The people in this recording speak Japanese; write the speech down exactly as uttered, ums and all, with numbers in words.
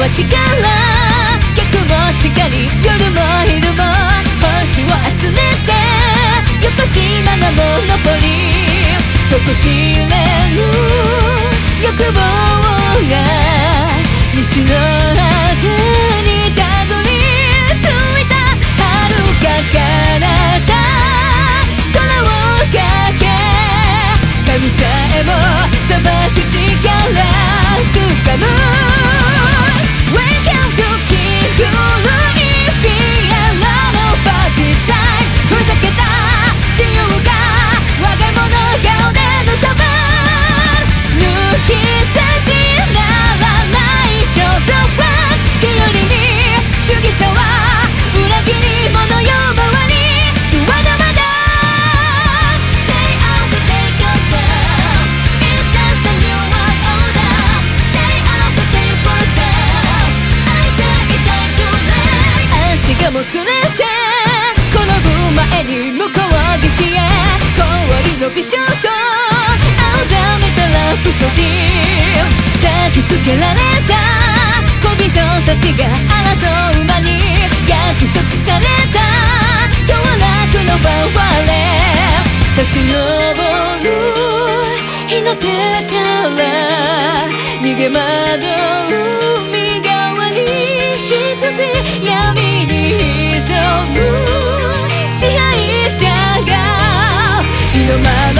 は力逆もしかり夜も昼も星を集めて横島なモノポリ底知れぬ欲望が西の果てにたどり着いた遥か彼方空をかけ神さえも裁く力つかむ Welcome to King Louis Pierre のパーティータイムふざけた自由が我が物顔でのサバン抜き差しならない肖像は日和に主義者は裏切り者よ周りまだまだ Stay out to take your step It's just a new world order Stay out to take your step I say it's time to make 足がもつれて転ぶ前に向こう岸へ氷の美少と青ざめたラプソディ焚きつけられた小人たちが争う間に約束された凋落のファンファーレ立ち上る日の手から逃げ惑う海側に羊闇に潜む支配者が井の前